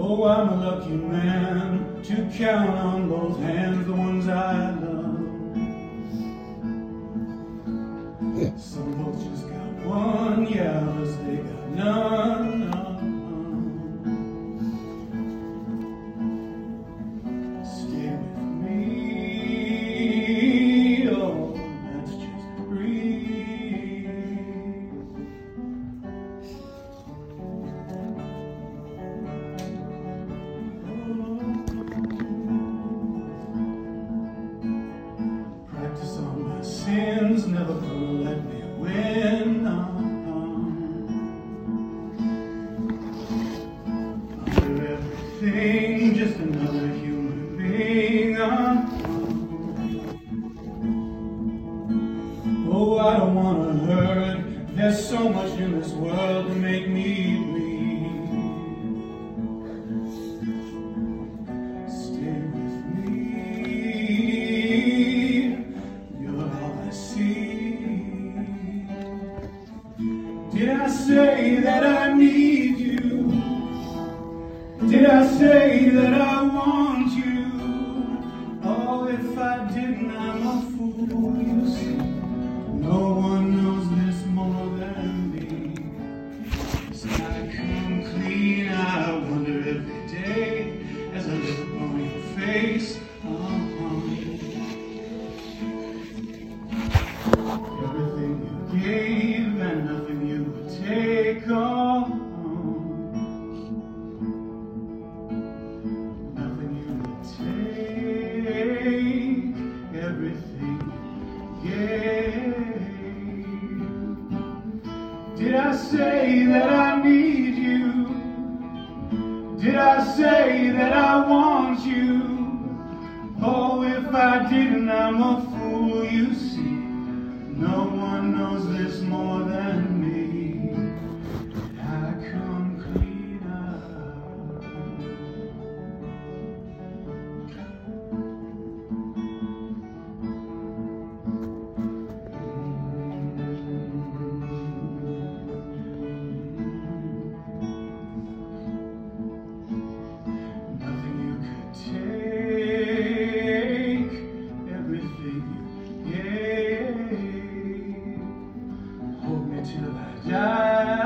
Oh, I'm a lucky man to count on both hands the ones I love. Some folks just got one, yeah, others they got none. Stay with me, oh, let's just breathe. Practice on my sins, never gonna let me win. Under everything, just another human being. Oh, I don't wanna hurt. There's so much in this world to make me bleed. Stay with me. You're all I see. Did I say that I need you? Did I say that I want you? Oh, if I didn't, I'm a fool, you see. No one knows this more than me. As I come clean, I wonder every day as I look upon your face. Everything you gave and nothing you would take on. Nothing you would take. Everything you gave. Did I say that I need you? Did I say that I want you? Oh, if I didn't, I'm a fool, you see. No one knows this more than me. I come clean up. Nothing you could take, everything you gave. Hold me till I die.